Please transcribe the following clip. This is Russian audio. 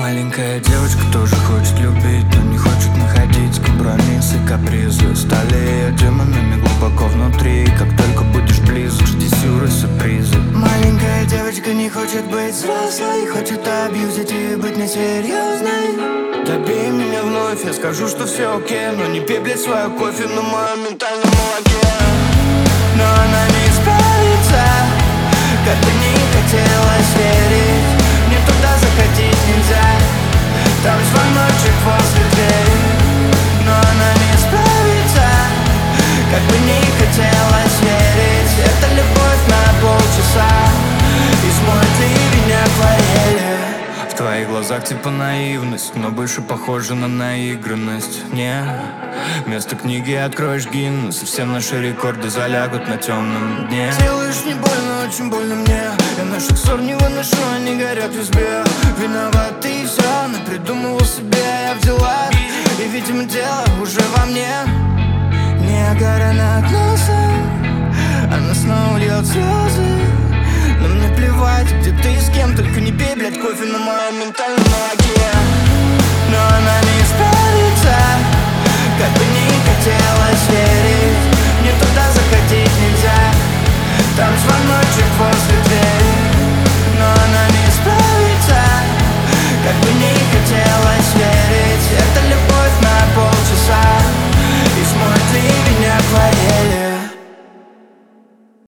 Маленькая девочка тоже хочет любить, но не хочет находить компромиссы, капризы. Стали ее демонами глубоко внутри. Как только будешь близок, жди сюрпризы. Маленькая девочка не хочет быть взрослой, хочет абьюзить и быть несерьезной. Добей меня вновь, я скажу, что все окей, но не пей, блядь, свое кофе на моем ментальном молоке. Но она не справится, как бы не хотелось верить. Мне туда заходить нельзя, там звоночек возле двери. Но она не справится, как бы не хотелось верить. Это любовь на полчаса, и смоет ливень акварели. В твоих глазах типа наивность, но больше похоже на наигранность. Не, вместо книги откроешь Гиннес, и все наши рекорды залягут на темном дне. Делаешь не больно, очень больно мне. Я наших ссор не выношу, они горят в избе. Виноват ты и все, напридумывал себе я в делах. И, видимо, дело уже во мне. Ниагара над носом, она снова льет слезы. Но мне плевать, где ты и с кем, только не пей, блядь, кофе на моем ментальном молоке.